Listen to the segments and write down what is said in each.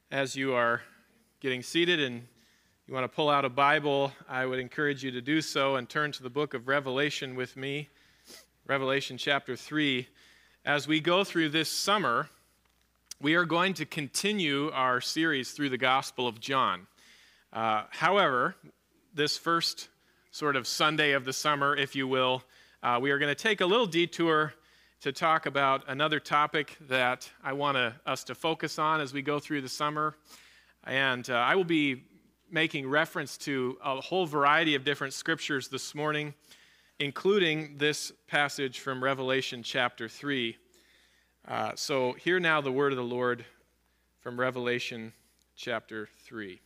As you are getting seated and you want to pull out a Bible, I would encourage you to do so and turn to the book of Revelation with me, Revelation chapter 3. As we go through this summer, we are going to continue our series through the Gospel of John. However, this first sort of Sunday of the summer, if you will, we are going to take a little detour to talk about another topic that I want us to focus on as we go through the summer. And I will be making reference to a whole variety of different scriptures this morning, including this passage from Revelation chapter 3. So hear now the word of the Lord from Revelation chapter 3.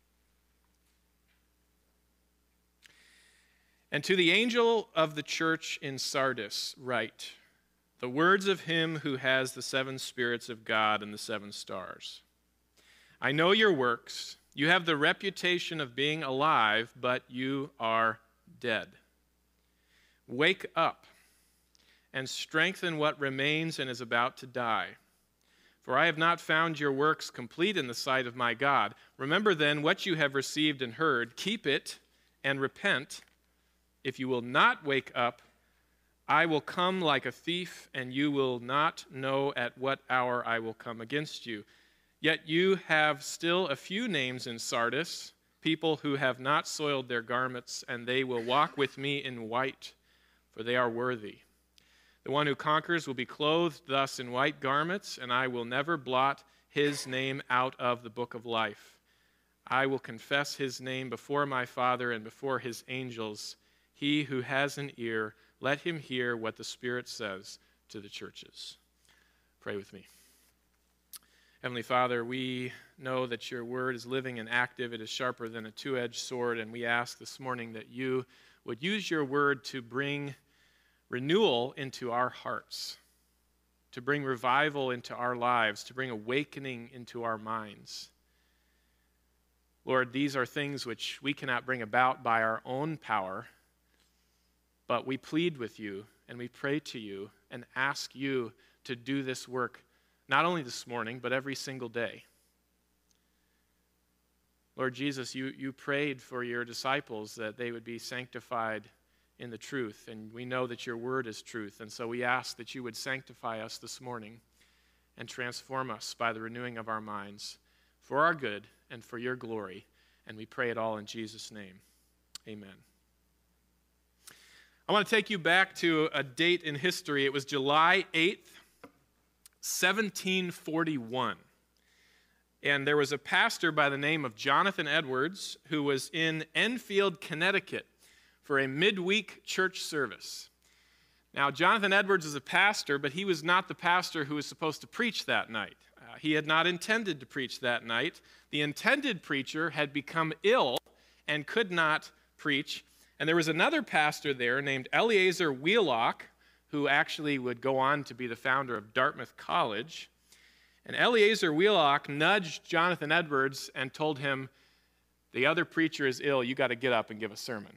And to the angel of the church in Sardis write, the words of him who has the seven spirits of God and the seven stars. I know your works. You have the reputation of being alive, but you are dead. Wake up and strengthen what remains and is about to die. For I have not found your works complete in the sight of my God. Remember then what you have received and heard. Keep it and repent. If you will not wake up, I will come like a thief, and you will not know at what hour I will come against you. Yet you have still a few names in Sardis, people who have not soiled their garments, and they will walk with me in white, for they are worthy. The one who conquers will be clothed thus in white garments, and I will never blot his name out of the book of life. I will confess his name before my Father and before his angels. He who has an ear, let him hear what the Spirit says to the churches. Pray with me. Heavenly Father, we know that your word is living and active. It is sharper than a two-edged sword, and we ask this morning that you would use your word to bring renewal into our hearts, to bring revival into our lives, to bring awakening into our minds. Lord, these are things which we cannot bring about by our own power, but we plead with you and we pray to you and ask you to do this work, not only this morning, but every single day. Lord Jesus, you prayed for your disciples that they would be sanctified in the truth, and we know that your word is truth, and so we ask that you would sanctify us this morning and transform us by the renewing of our minds for our good and for your glory, and we pray it all in Jesus' name. Amen. I want to take you back to a date in history. It was July 8th, 1741. And there was a pastor by the name of Jonathan Edwards who was in Enfield, Connecticut for a midweek church service. Now, Jonathan Edwards is a pastor, but he was not the pastor who was supposed to preach that night. He had not intended to preach that night. The intended preacher had become ill and could not preach. And there was another pastor there named Eleazar Wheelock, who actually would go on to be the founder of Dartmouth College. And Eleazar Wheelock nudged Jonathan Edwards and told him, the other preacher is ill, you got to get up and give a sermon.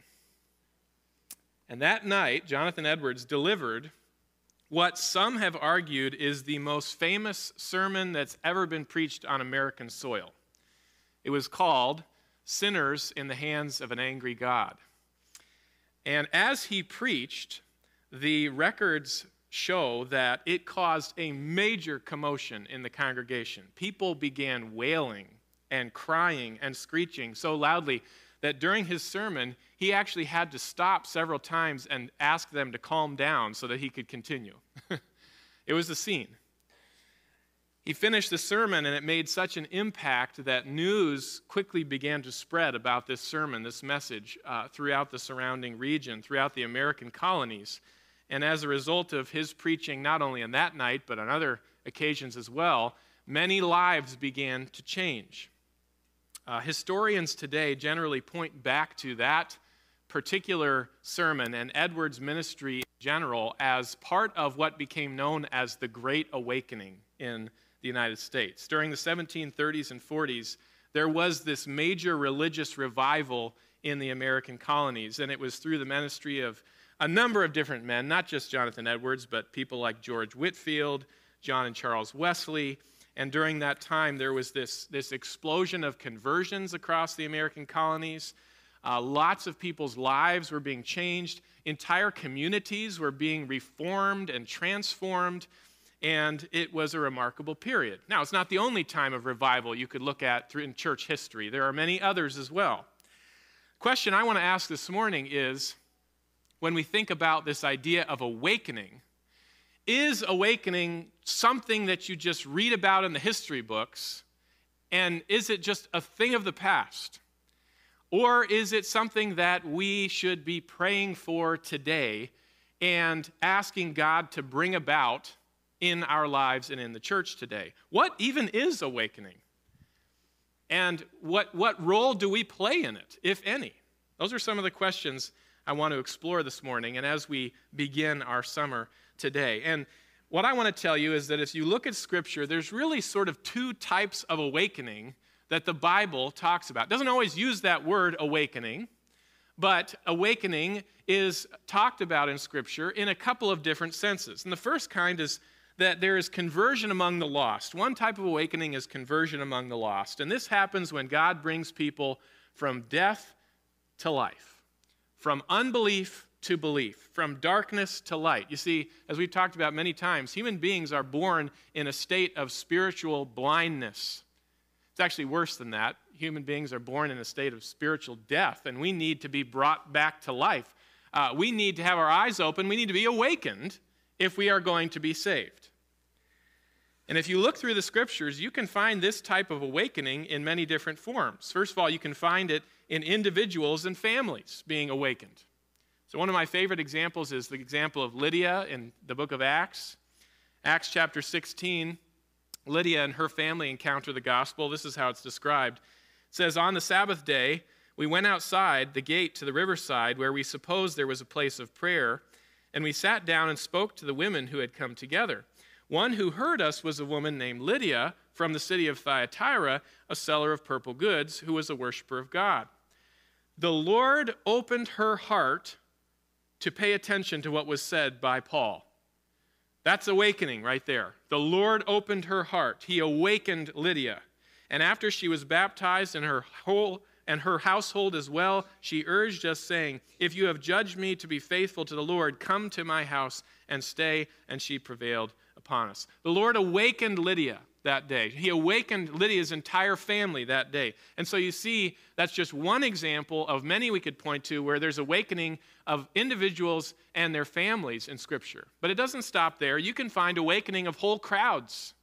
And that night, Jonathan Edwards delivered what some have argued is the most famous sermon that's ever been preached on American soil. It was called Sinners in the Hands of an Angry God. And as he preached, the records show that it caused a major commotion in the congregation. People began wailing and crying and screeching so loudly that during his sermon, he actually had to stop several times and ask them to calm down so that he could continue. It was a scene. He finished the sermon, and it made such an impact that news quickly began to spread about this sermon, this message, throughout the surrounding region, throughout the American colonies. And as a result of his preaching, not only on that night, but on other occasions as well, many lives began to change. Historians today generally point back to that particular sermon and Edwards' ministry in general as part of what became known as the Great Awakening in the United States. During the 1730s and 40s, there was this major religious revival in the American colonies, and it was through the ministry of a number of different men, not just Jonathan Edwards, but people like George Whitefield, John and Charles Wesley, And during that time, there was this explosion of conversions across the American colonies. Lots of people's lives were being changed. Entire communities were being reformed and transformed. And it was a remarkable period. Now, it's not the only time of revival you could look at in church history. There are many others as well. The question I want to ask this morning is, when we think about this idea of awakening, is awakening something that you just read about in the history books, and is it just a thing of the past? Or is it something that we should be praying for today and asking God to bring about in our lives and in the church today? What even is awakening? And what role do we play in it, if any? Those are some of the questions I want to explore this morning and as we begin our summer today. And what I want to tell you is that if you look at Scripture, there's really sort of two types of awakening that the Bible talks about. It doesn't always use that word awakening, but awakening is talked about in Scripture in a couple of different senses. And the first kind is that there is conversion among the lost. One type of awakening is conversion among the lost. And this happens when God brings people from death to life, from unbelief to belief, from darkness to light. You see, as we've talked about many times, human beings are born in a state of spiritual blindness. It's actually worse than that. Human beings are born in a state of spiritual death, and we need to be brought back to life. We need to have our eyes open. We need to be awakened if we are going to be saved. And if you look through the Scriptures, you can find this type of awakening in many different forms. First of all, you can find it in individuals and families being awakened. So one of my favorite examples is the example of Lydia in the book of Acts. Acts chapter 16, Lydia and her family encounter the gospel. This is how it's described. It says, "On the Sabbath day, we went outside the gate to the riverside where we supposed there was a place of prayer, and we sat down and spoke to the women who had come together. One who heard us was a woman named Lydia from the city of Thyatira, a seller of purple goods, who was a worshiper of God. The Lord opened her heart to pay attention to what was said by Paul." That's awakening right there. The Lord opened her heart. He awakened Lydia. And after she was baptized and her household as well, she urged us, saying, "If you have judged me to be faithful to the Lord, come to my house and stay." And she prevailed upon us. The Lord awakened Lydia that day. He awakened Lydia's entire family that day. And so you see, that's just one example of many we could point to where there's awakening of individuals and their families in Scripture. But it doesn't stop there. You can find awakening of whole crowds.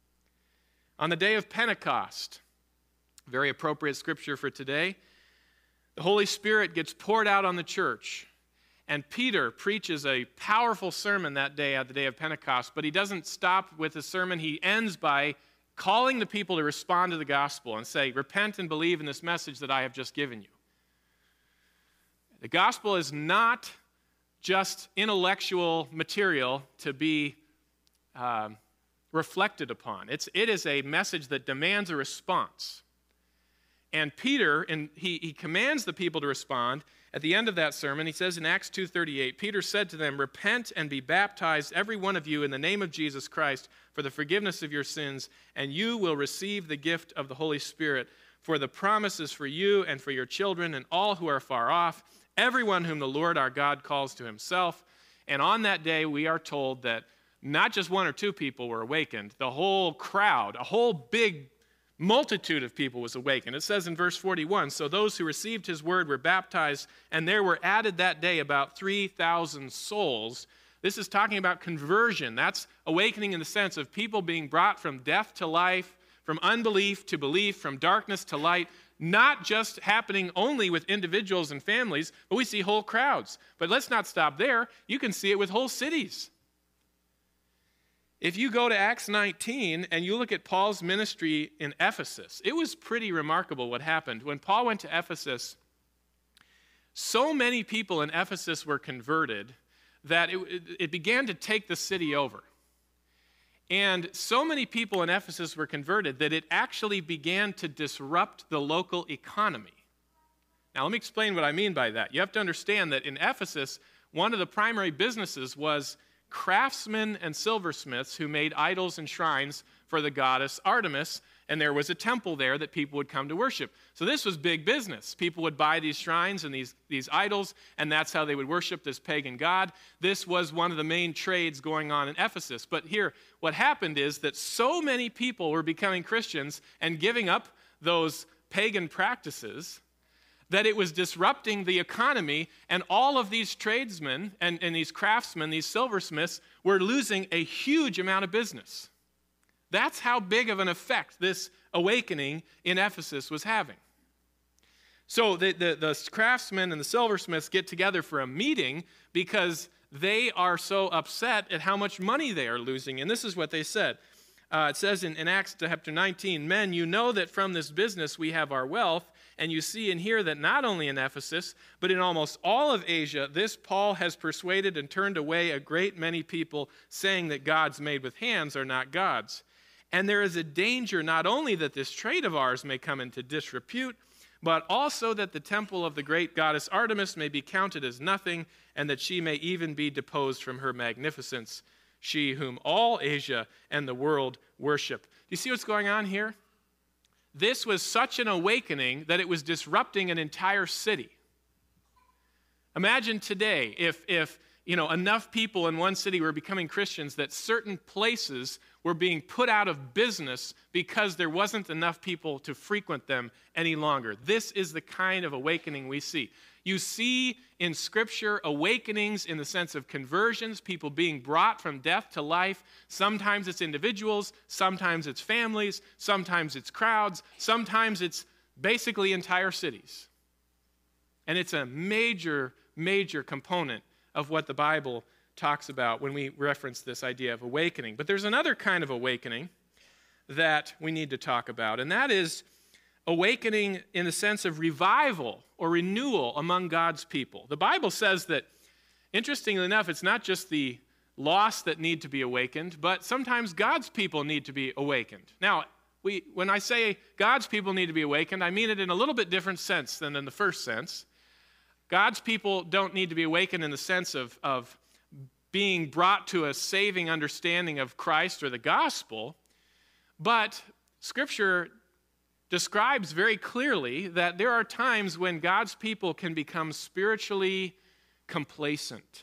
On the day of Pentecost, very appropriate scripture for today, the Holy Spirit gets poured out on the church. And Peter preaches a powerful sermon that day at the day of Pentecost, but he doesn't stop with the sermon. He ends by calling the people to respond to the gospel and say, "Repent and believe in this message that I have just given you." The gospel is not just intellectual material to be reflected upon. It is a message that demands a response. And Peter, he commands the people to respond. At the end of that sermon, he says in Acts 2:38, Peter said to them, "Repent and be baptized, every one of you, in the name of Jesus Christ, for the forgiveness of your sins, and you will receive the gift of the Holy Spirit. For the promise is for you and for your children and all who are far off, everyone whom the Lord our God calls to himself." And on that day, we are told that not just one or two people were awakened. The whole crowd, a whole big multitude of people was awakened. It says in verse 41, "So those who received his word were baptized, and there were added that day about 3,000 souls." This is talking about conversion. That's awakening in the sense of people being brought from death to life, from unbelief to belief, from darkness to light, not just happening only with individuals and families, but we see whole crowds. But let's not stop there. You can see it with whole cities. If you go to Acts 19 and you look at Paul's ministry in Ephesus, it was pretty remarkable what happened. When Paul went to Ephesus, so many people in Ephesus were converted that it began to take the city over. And so many people in Ephesus were converted that it actually began to disrupt the local economy. Now, let me explain what I mean by that. You have to understand that in Ephesus, one of the primary businesses was craftsmen and silversmiths who made idols and shrines for the goddess Artemis, and there was a temple there that people would come to worship. So this was big business. People would buy these shrines and these idols, and that's how they would worship this pagan god. This was one of the main trades going on in Ephesus. But here, what happened is that so many people were becoming Christians and giving up those pagan practices that it was disrupting the economy, and all of these tradesmen and these craftsmen, these silversmiths, were losing a huge amount of business. That's how big of an effect this awakening in Ephesus was having. So the craftsmen and the silversmiths get together for a meeting because they are so upset at how much money they are losing. And this is what they said. It says in Acts chapter 19, "Men, you know that from this business we have our wealth, and you see and hear that not only in Ephesus, but in almost all of Asia, this Paul has persuaded and turned away a great many people, saying that gods made with hands are not gods. And there is a danger not only that this trade of ours may come into disrepute, but also that the temple of the great goddess Artemis may be counted as nothing, and that she may even be deposed from her magnificence, she whom all Asia and the world worship." Do you see what's going on here? This was such an awakening that it was disrupting an entire city. Imagine today if enough people in one city were becoming Christians that certain places were being put out of business because there wasn't enough people to frequent them any longer. This is the kind of awakening we see. You see in Scripture awakenings in the sense of conversions, people being brought from death to life. Sometimes it's individuals, sometimes it's families, sometimes it's crowds, sometimes it's basically entire cities. And it's a major, major component of what the Bible talks about when we reference this idea of awakening. But there's another kind of awakening that we need to talk about, and that is awakening in the sense of revival or renewal among God's people. The Bible says that, interestingly enough, it's not just the lost that need to be awakened, but sometimes God's people need to be awakened. Now, when I say God's people need to be awakened, I mean it in a little bit different sense than in the first sense. God's people don't need to be awakened in the sense of being brought to a saving understanding of Christ or the gospel, but Scripture describes very clearly that there are times when God's people can become spiritually complacent.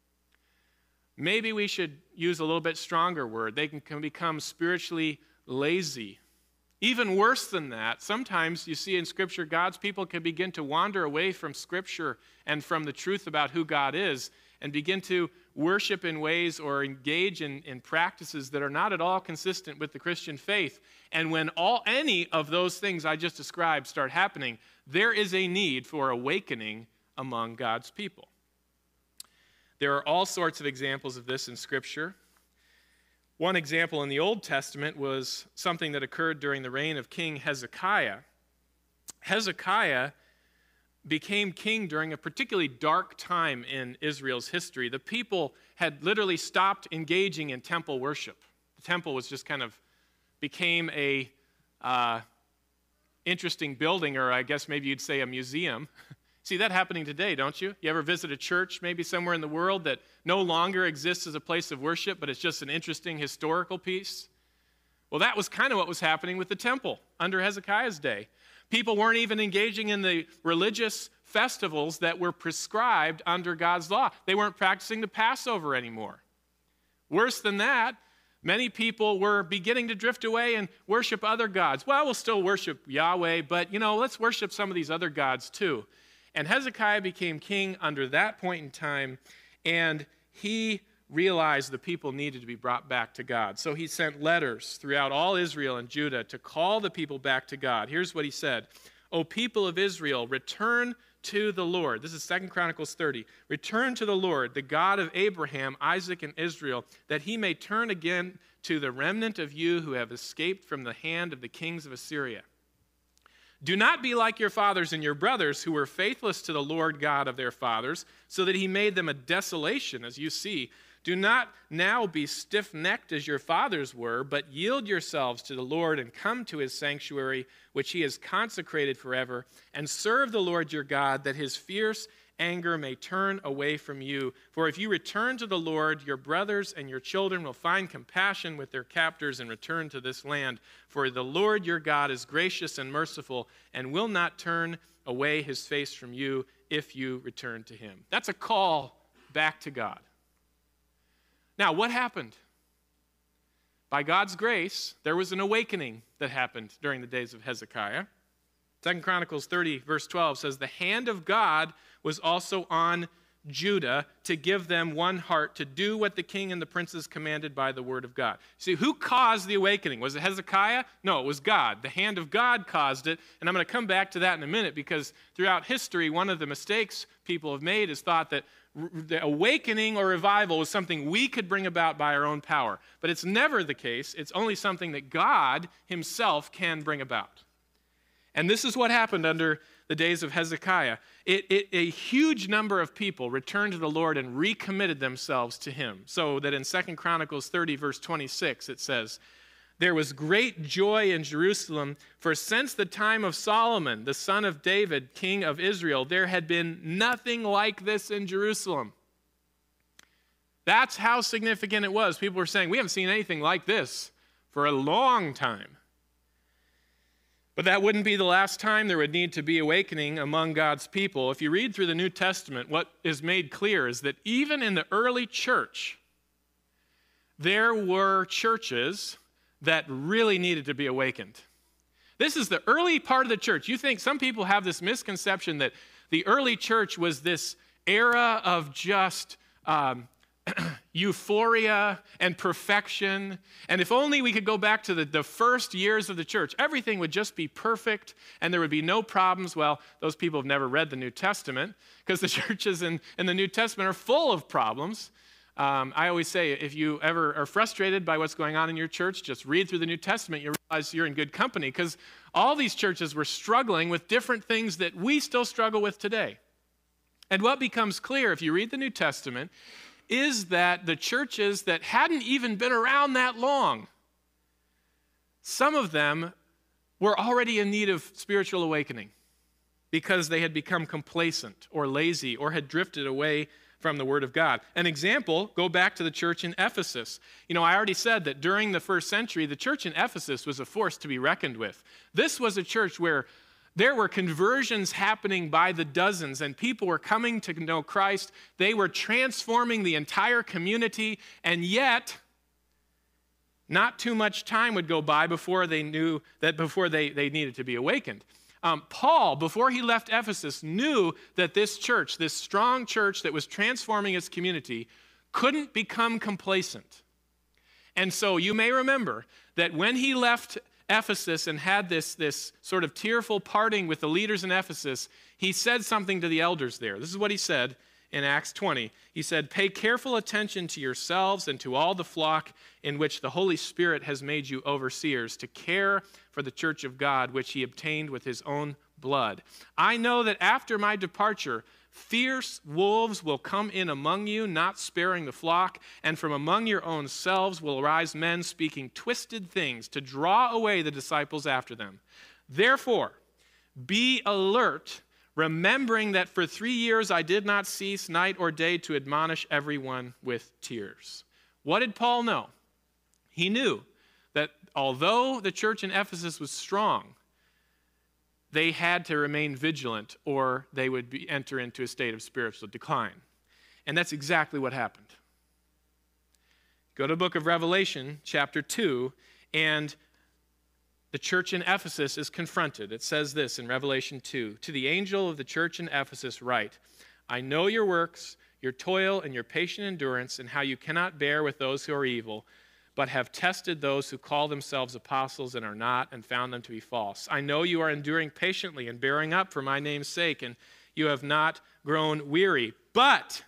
Maybe we should use a little bit stronger word. They can become spiritually lazy. Even worse than that, sometimes you see in Scripture, God's people can begin to wander away from Scripture and from the truth about who God is and begin to worship in ways or engage in practices that are not at all consistent with the Christian faith. And when any of those things I just described start happening, there is a need for awakening among God's people. There are all sorts of examples of this in Scripture. One example in the Old Testament was something that occurred during the reign of King Hezekiah. Hezekiah became king during a particularly dark time in Israel's history. The people had literally stopped engaging in temple worship. The temple was just kind of became a interesting building, or I guess maybe you'd say a museum. See that happening today, don't you? You ever visit a church maybe somewhere in the world that no longer exists as a place of worship, but it's just an interesting historical piece? Well, that was kind of what was happening with the temple under Hezekiah's day. People weren't even engaging in the religious festivals that were prescribed under God's law. They weren't practicing the Passover anymore. Worse than that, many people were beginning to drift away and worship other gods. Well, we'll still worship Yahweh, but, let's worship some of these other gods too. And Hezekiah became king under that point in time, and he realized the people needed to be brought back to God. So he sent letters throughout all Israel and Judah to call the people back to God. Here's what he said: "O people of Israel, return to the Lord." This is 2 Chronicles 30. "Return to the Lord, the God of Abraham, Isaac, and Israel, that he may turn again to the remnant of you who have escaped from the hand of the kings of Assyria. Do not be like your fathers and your brothers who were faithless to the Lord God of their fathers, so that he made them a desolation, as you see. Do not now be stiff-necked as your fathers were, but yield yourselves to the Lord and come to his sanctuary, which he has consecrated forever, and serve the Lord your God, that his fierce anger may turn away from you. For if you return to the Lord, your brothers and your children will find compassion with their captors and return to this land. For the Lord your God is gracious and merciful and will not turn away his face from you if you return to him. That's a call back to God. Now, what happened? By God's grace, there was an awakening that happened during the days of Hezekiah. 2 Chronicles 30, verse 12 says, the hand of God was also on Judah to give them one heart to do what the king and the princes commanded by the word of God. See, who caused the awakening? Was it Hezekiah? No, it was God. The hand of God caused it, and I'm going to come back to that in a minute because throughout history, one of the mistakes people have made is thought that the awakening or revival was something we could bring about by our own power. But it's never the case. It's only something that God himself can bring about. And this is what happened under the days of Hezekiah. A huge number of people returned to the Lord and recommitted themselves to him. So that in 2 Chronicles 30, verse 26, it says, there was great joy in Jerusalem, for since the time of Solomon, the son of David, king of Israel, there had been nothing like this in Jerusalem. That's how significant it was. People were saying, we haven't seen anything like this for a long time. But that wouldn't be the last time there would need to be awakening among God's people. If you read through the New Testament, what is made clear is that even in the early church, there were churches that really needed to be awakened. This is the early part of the church. You think some people have this misconception that the early church was this era of just euphoria and perfection. And if only we could go back to the first years of the church, everything would just be perfect and there would be no problems. Well, those people have never read the New Testament because the churches in the New Testament are full of problems. I always say, if you ever are frustrated by what's going on in your church, just read through the New Testament. You realize you're in good company because all these churches were struggling with different things that we still struggle with today. And what becomes clear if you read the New Testament is that the churches that hadn't even been around that long, some of them were already in need of spiritual awakening because they had become complacent or lazy or had drifted away from the Word of God. An example, go back to the church in Ephesus. You know, I already said that during the first century, the church in Ephesus was a force to be reckoned with. This was a church where there were conversions happening by the dozens, and people were coming to know Christ. They were transforming the entire community, and yet not too much time would go by before they knew that they needed to be awakened. Paul, before he left Ephesus, knew that this church, this strong church that was transforming its community, couldn't become complacent. And so you may remember that when he left Ephesus and had this sort of tearful parting with the leaders in Ephesus, he said something to the elders there. This is what he said in Acts 20. He said, pay careful attention to yourselves and to all the flock in which the Holy Spirit has made you overseers to care for the church of God, which he obtained with his own blood. I know that after my departure, fierce wolves will come in among you, not sparing the flock, and from among your own selves will arise men speaking twisted things to draw away the disciples after them. Therefore, be alert, remembering that for 3 years I did not cease night or day to admonish everyone with tears. What did Paul know? He knew that although the church in Ephesus was strong, they had to remain vigilant or they would enter into a state of spiritual decline. And that's exactly what happened. Go to the book of Revelation, chapter 2, and the church in Ephesus is confronted. It says this in Revelation 2, to the angel of the church in Ephesus write, I know your works, your toil, and your patient endurance, and how you cannot bear with those who are evil, but have tested those who call themselves apostles and are not, and found them to be false. I know you are enduring patiently and bearing up for my name's sake, and you have not grown weary. But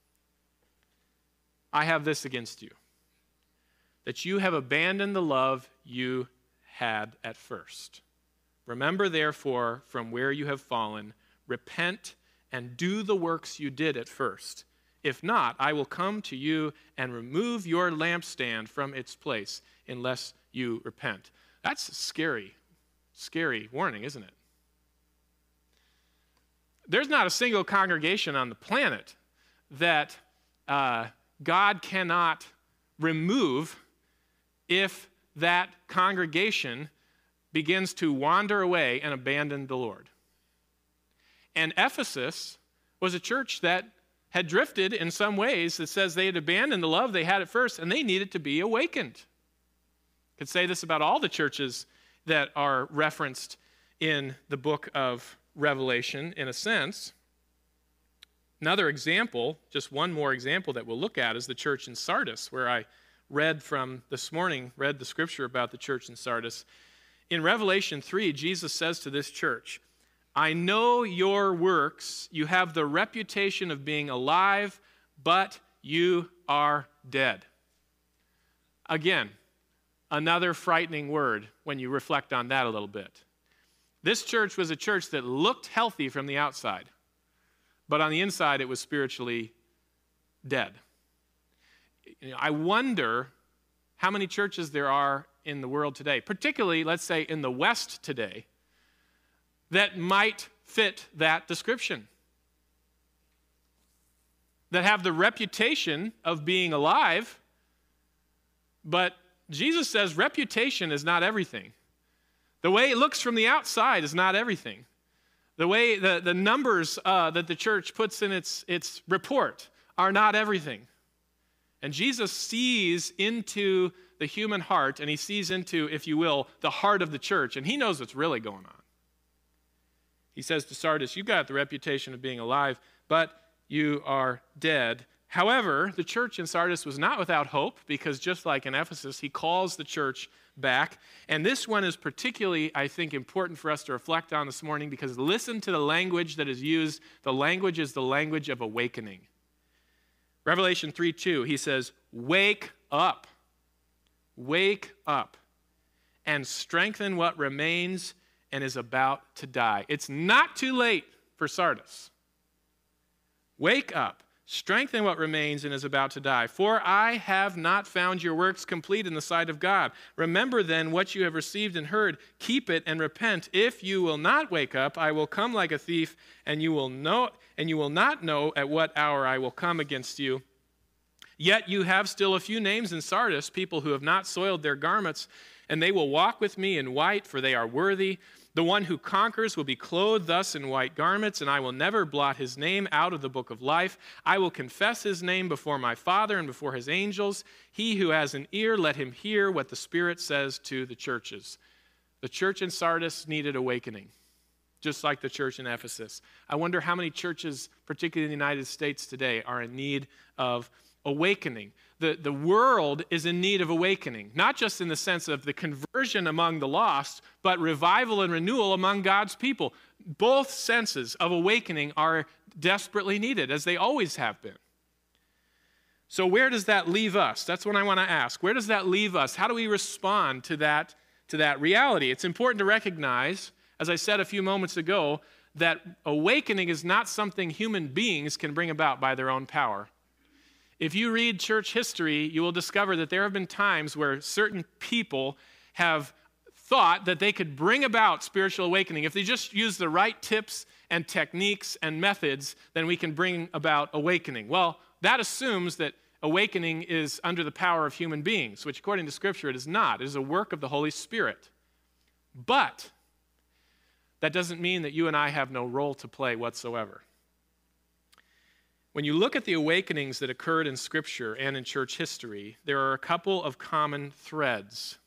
I have this against you, that you have abandoned the love you had at first. Remember, therefore, from where you have fallen, repent and do the works you did at first. If not, I will come to you and remove your lampstand from its place unless you repent. That's a scary warning, isn't it? there's not a single congregation on the planet that God cannot remove if that congregation begins to wander away and abandon the Lord. And Ephesus was a church that had drifted in some ways. That says they had abandoned the love they had at first, and they needed to be awakened. Could say this about all the churches that are referenced in the book of Revelation, in a sense. Another example, just one more example that we'll look at, is the church in Sardis, where I read the scripture about the church in Sardis. In Revelation 3, Jesus says to this church, I know your works. You have the reputation of being alive, but you are dead. Again, another frightening word when you reflect on that a little bit. This church was a church that looked healthy from the outside, but on the inside it was spiritually dead. I wonder how many churches there are in the world today, particularly, let's say, in the West today, that might fit that description, that have the reputation of being alive, but Jesus says reputation is not everything. The way it looks from the outside is not everything. The way the numbers that the church puts in its report are not everything. And Jesus sees into the human heart, and he sees into, if you will, the heart of the church, and he knows what's really going on. He says to Sardis, you've got the reputation of being alive, but you are dead. However, the church in Sardis was not without hope, because just like in Ephesus, he calls the church back. And this one is particularly, I think, important for us to reflect on this morning, because listen to the language that is used. The language is the language of awakening. Revelation 3:2, he says, wake up, and strengthen what remains and is about to die. It's not too late for Sardis. Wake up, strengthen what remains and is about to die. For I have not found your works complete in the sight of God. Remember then what you have received and heard. Keep it and repent. If you will not wake up, I will come like a thief, and you will not know at what hour I will come against you. Yet you have still a few names in Sardis, people who have not soiled their garments, and they will walk with me in white, for they are worthy. The one who conquers will be clothed thus in white garments, and I will never blot his name out of the book of life. I will confess his name before my Father and before his angels. He who has an ear, let him hear what the Spirit says to the churches. The church in Sardis needed awakening, just like the church in Ephesus. I wonder how many churches, particularly in the United States today, are in need of awakening. The world is in need of awakening, not just in the sense of the conversion among the lost, but revival and renewal among God's people. Both senses of awakening are desperately needed, as they always have been. So where does that leave us? That's what I want to ask. Where does that leave us? How do we respond to that reality? It's important to recognize, as I said a few moments ago, that awakening is not something human beings can bring about by their own power. If you read church history, you will discover that there have been times where certain people have thought that they could bring about spiritual awakening. If they just use the right tips and techniques and methods, then we can bring about awakening. Well, that assumes that awakening is under the power of human beings, which according to Scripture it is not. It is a work of the Holy Spirit. But that doesn't mean that you and I have no role to play whatsoever. When you look at the awakenings that occurred in Scripture and in church history, there are a couple of common threads.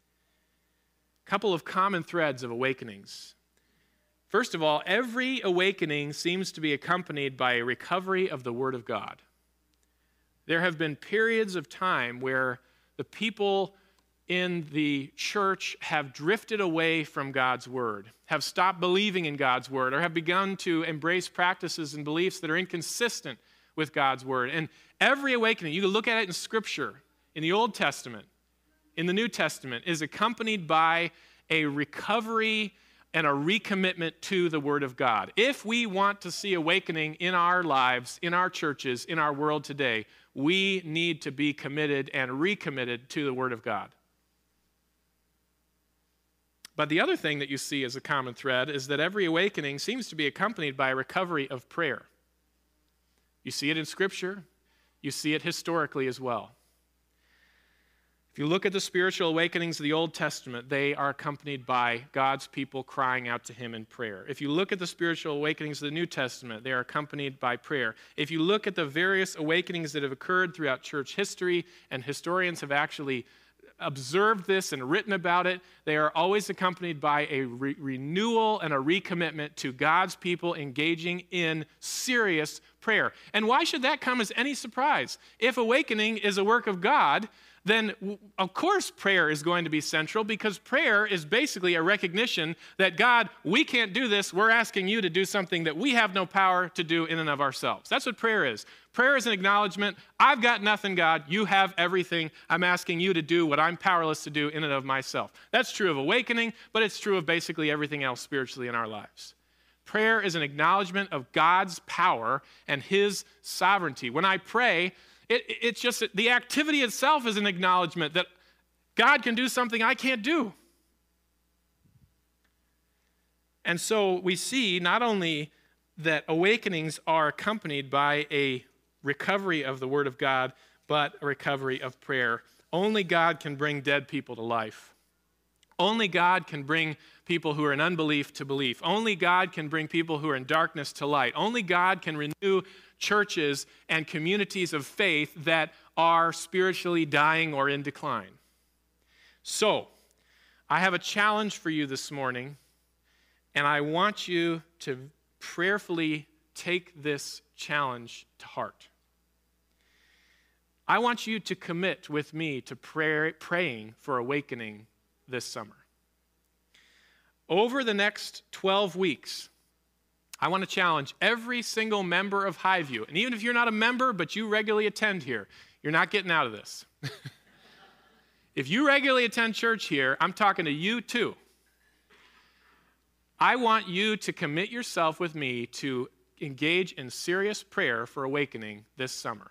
A couple of common threads of awakenings. First of all, every awakening seems to be accompanied by a recovery of the Word of God. There have been periods of time where the people in the church have drifted away from God's Word, have stopped believing in God's Word, or have begun to embrace practices and beliefs that are inconsistent with God's Word. And every awakening, you can look at it in Scripture, in the Old Testament, in the New Testament, is accompanied by a recovery and a recommitment to the Word of God. If we want to see awakening in our lives, in our churches, in our world today, we need to be committed and recommitted to the Word of God. But the other thing that you see as a common thread is that every awakening seems to be accompanied by a recovery of prayer. You see it in Scripture. You see it historically as well. If you look at the spiritual awakenings of the Old Testament, they are accompanied by God's people crying out to him in prayer. If you look at the spiritual awakenings of the New Testament, they are accompanied by prayer. If you look at the various awakenings that have occurred throughout church history, and historians have actually observed this and written about it, they are always accompanied by a renewal and a recommitment to God's people engaging in serious prayer. And why should that come as any surprise? If awakening is a work of God, then of course prayer is going to be central, because prayer is basically a recognition that God, we can't do this. We're asking you to do something that we have no power to do in and of ourselves. That's what prayer is. Prayer is an acknowledgement. I've got nothing, God. You have everything. I'm asking you to do what I'm powerless to do in and of myself. That's true of awakening, but it's true of basically everything else spiritually in our lives. Prayer is an acknowledgement of God's power and his sovereignty. When I pray, it's just the activity itself is an acknowledgement that God can do something I can't do. And so we see not only that awakenings are accompanied by a recovery of the Word of God, but a recovery of prayer. Only God can bring dead people to life. Only God can bring people who are in unbelief to belief. Only God can bring people who are in darkness to light. Only God can renew churches and communities of faith that are spiritually dying or in decline. So, I have a challenge for you this morning, and I want you to prayerfully take this challenge to heart. I want you to commit with me to praying for awakening this summer. Over the next 12 weeks, I want to challenge every single member of Highview. And even if you're not a member, but you regularly attend here, you're not getting out of this. If you regularly attend church here, I'm talking to you too. I want you to commit yourself with me to engage in serious prayer for awakening this summer.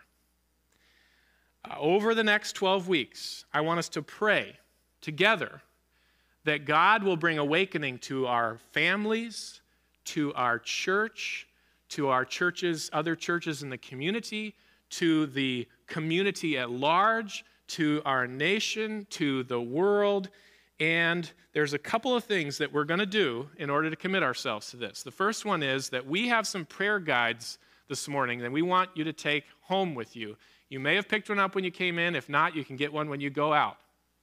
Over the next 12 weeks, I want us to pray together that God will bring awakening to our families, to our church, to our churches, other churches in the community, to the community at large, to our nation, to the world. And there's a couple of things that we're going to do in order to commit ourselves to this. The first one is that we have some prayer guides this morning that we want you to take home with you. You may have picked one up when you came in. If not, you can get one when you go out.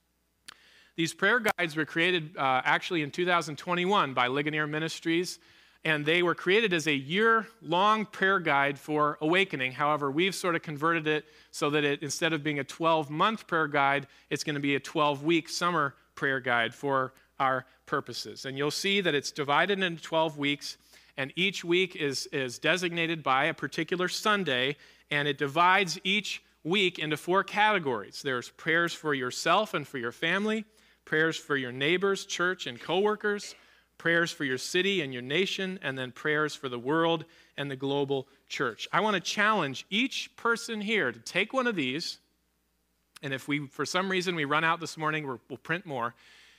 These prayer guides were created actually in 2021 by Ligonier Ministries, and they were created as a year-long prayer guide for awakening. However, we've sort of converted it so that instead of being a 12-month prayer guide, it's going to be a 12-week summer prayer guide for our purposes. And you'll see that it's divided into 12 weeks, and each week is designated by a particular Sunday, and it divides each week into 4 categories. There's prayers for yourself and for your family, prayers for your neighbors, church, and coworkers, prayers for your city and your nation, and then prayers for the world and the global church. I want to challenge each person here to take one of these, and if for some reason we run out this morning, we'll print more,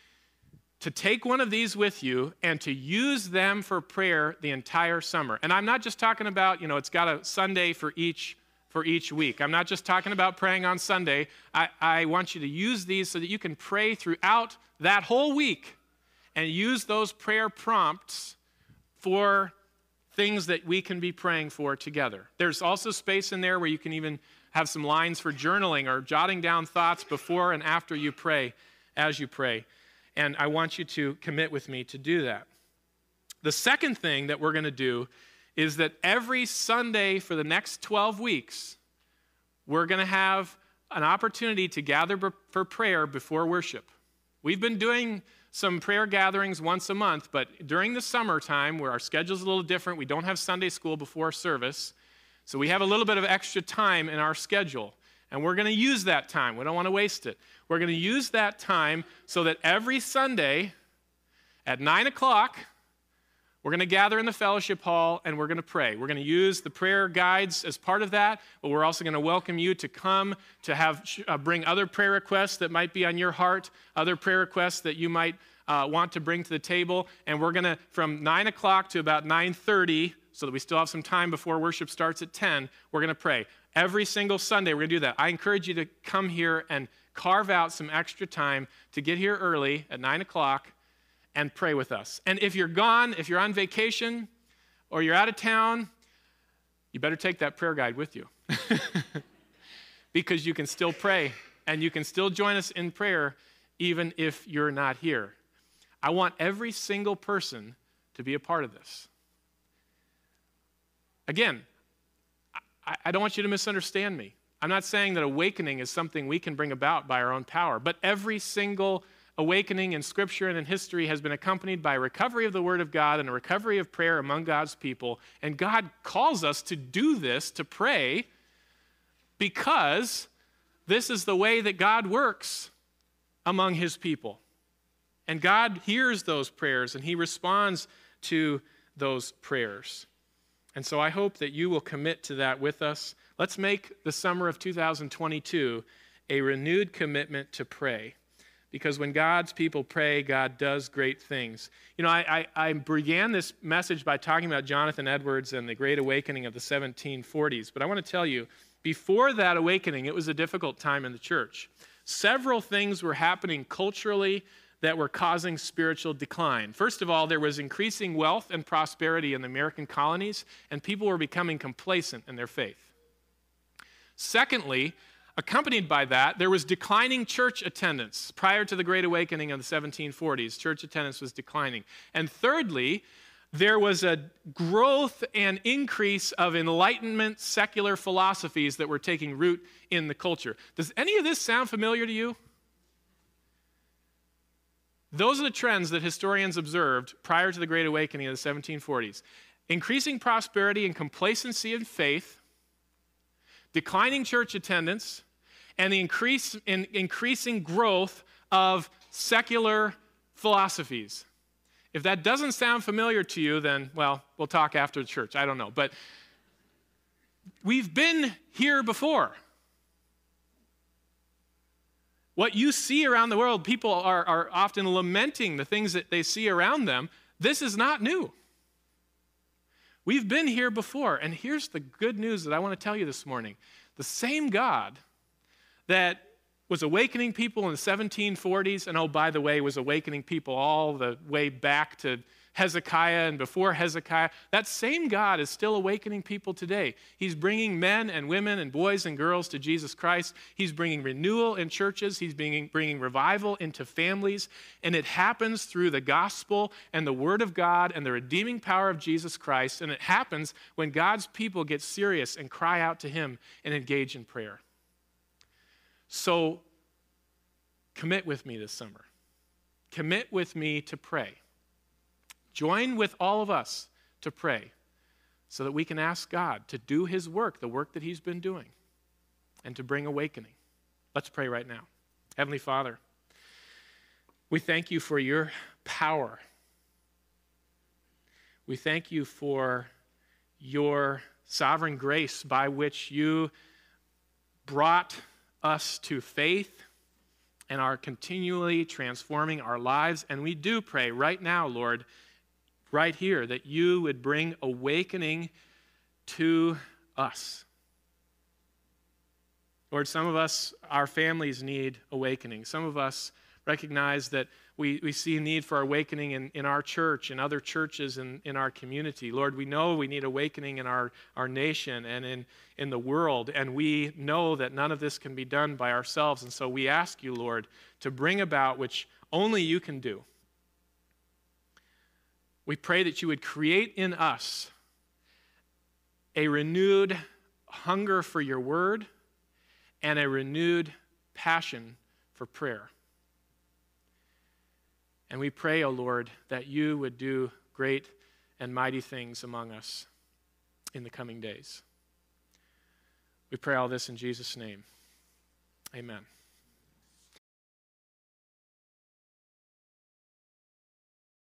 to take one of these with you and to use them for prayer the entire summer. And I'm not just talking about, it's got a Sunday for each week. I'm not just talking about praying on Sunday. I want you to use these so that you can pray throughout that whole week and use those prayer prompts for things that we can be praying for together. There's also space in there where you can even have some lines for journaling or jotting down thoughts before and after you pray, as you pray. And I want you to commit with me to do that. The second thing that we're going to do is that every Sunday for the next 12 weeks, we're going to have an opportunity to gather for prayer before worship. We've been doing some prayer gatherings once a month, but during the summertime, where our schedule's a little different, we don't have Sunday school before service, so we have a little bit of extra time in our schedule, and we're going to use that time. We don't want to waste it. We're going to use that time so that every Sunday at 9 o'clock, We're going to gather in the fellowship hall and we're going to pray. We're going to use the prayer guides as part of that, but we're also going to welcome you to come to bring other prayer requests that might be on your heart, other prayer requests that you might want to bring to the table. And we're going to, from 9 o'clock to about 9:30, so that we still have some time before worship starts at 10, we're going to pray. Every single Sunday, we're going to do that. I encourage you to come here and carve out some extra time to get here early at 9 o'clock and pray with us. And if you're gone, if you're on vacation, or you're out of town, you better take that prayer guide with you. Because you can still pray, and you can still join us in prayer even if you're not here. I want every single person to be a part of this. Again, I don't want you to misunderstand me. I'm not saying that awakening is something we can bring about by our own power, but every single awakening in Scripture and in history has been accompanied by a recovery of the Word of God and a recovery of prayer among God's people. And God calls us to do this, to pray, because this is the way that God works among His people. And God hears those prayers and He responds to those prayers. And so I hope that you will commit to that with us. Let's make the summer of 2022 a renewed commitment to pray. Because when God's people pray, God does great things. You know, I began this message by talking about Jonathan Edwards and the Great Awakening of the 1740s. But I want to tell you, before that awakening, it was a difficult time in the church. Several things were happening culturally that were causing spiritual decline. First of all, there was increasing wealth and prosperity in the American colonies, and people were becoming complacent in their faith. Secondly, accompanied by that, there was declining church attendance. Prior to the Great Awakening of the 1740s, church attendance was declining. And thirdly, there was a growth and increase of Enlightenment secular philosophies that were taking root in the culture. Does any of this sound familiar to you? Those are the trends that historians observed prior to the Great Awakening of the 1740s. Increasing prosperity and complacency in faith, declining church attendance, and the increasing growth of secular philosophies. If that doesn't sound familiar to you, then, well, we'll talk after the church. I don't know. But we've been here before. What you see around the world, people are often lamenting the things that they see around them. This is not new. We've been here before. And here's the good news that I want to tell you this morning. The same God that was awakening people in the 1740s, and oh, by the way, was awakening people all the way back to Hezekiah and before Hezekiah, that same God is still awakening people today. He's bringing men and women and boys and girls to Jesus Christ. He's bringing renewal in churches. He's bringing revival into families. And it happens through the gospel and the word of God and the redeeming power of Jesus Christ. And it happens when God's people get serious and cry out to Him and engage in prayer. So commit with me this summer. Commit with me to pray. Join with all of us to pray so that we can ask God to do His work, the work that He's been doing, and to bring awakening. Let's pray right now. Heavenly Father, we thank You for Your power. We thank You for Your sovereign grace by which You brought us to faith and are continually transforming our lives. And we do pray right now, Lord, right here, that You would bring awakening to us. Lord, some of us, our families need awakening. Some of us recognize that we see a need for awakening in our church and other churches in our community. Lord, we know we need awakening in our nation and in the world, and we know that none of this can be done by ourselves. And so we ask You, Lord, to bring about which only You can do. We pray that You would create in us a renewed hunger for Your word and a renewed passion for prayer. And we pray, O Lord, that You would do great and mighty things among us in the coming days. We pray all this in Jesus' name. Amen.